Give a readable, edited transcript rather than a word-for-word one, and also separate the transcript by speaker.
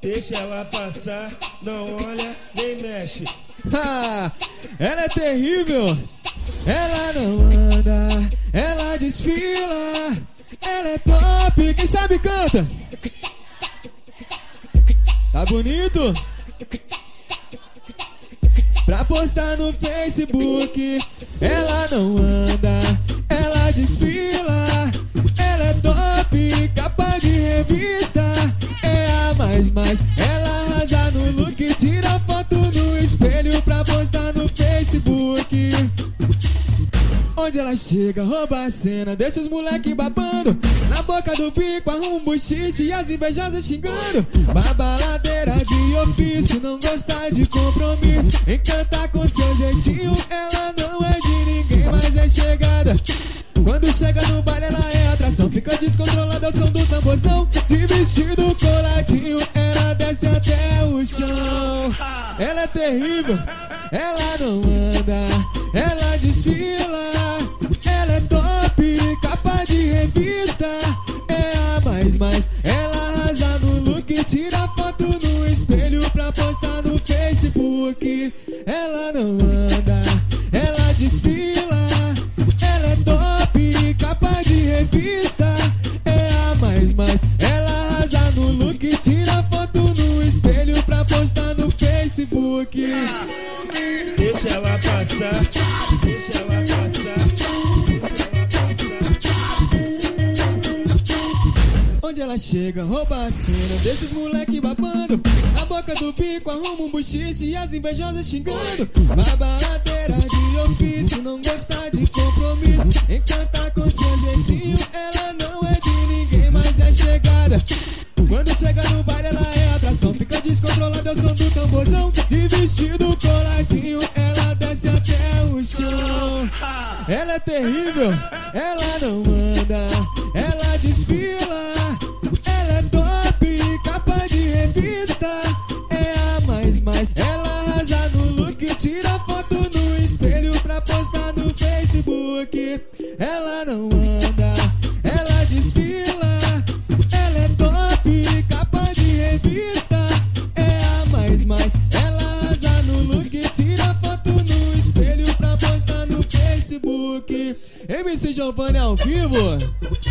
Speaker 1: Deixa ela passar, não olha nem mexe.
Speaker 2: Ela é terrível. Ela não anda, ela desfila. Ela é top, quem sabe canta. Tá bonito? Pra postar no Facebook. Ela não anda, ela desfila. Ela é top, capa de revista. É a mais, ela arrasa no look. Tira foto no espelho pra postar no Facebook. Onde ela chega, rouba a cena, deixa os moleque babando. Na boca do bico, arruma um buchiche e as invejosas xingando. Babaladeira de ofício, não gosta de compromisso. Encanta com seu jeitinho, ela não é de ninguém, mas é chegada. Quando chega no baile ela é atração. Fica descontrolada ao som do tamborzão. De vestido coladinho, ela desce até o chão. Ela é terrível, ela não anda, ela desfila. Ela é top, capa de revista. É a mais, ela arrasa no look. Tira foto no espelho pra postar no Facebook. Ela não anda, ela desfila. Ela é top, capa de revista. É a mais, ela arrasa no look. Tira foto no espelho pra postar no Facebook.
Speaker 1: Deixa ela passar, deixa ela passar.
Speaker 2: Onde ela chega, rouba a cena, deixa os moleque babando. Na boca do bico, arruma um buchiche e as invejosas xingando. Babaladeira de ofício, não gosta de compromisso. Encanta com seu jeitinho, ela não é de ninguém, mas é chegada. Quando chega no baile ela é atração. Fica descontrolada ao som do tamborzão. De vestido coladinho, ela desce até o chão. Ela é terrível, ela não anda, ela desfila. Ela é top, capa de revista. É a mais, ela arrasa no look. Tira foto no espelho pra postar no Facebook. Ela não anda, ela desfila. Ela é top, capa de revista. É a mais, ela arrasa no look. Tira foto no espelho pra postar no Facebook. MC Giovanni ao vivo.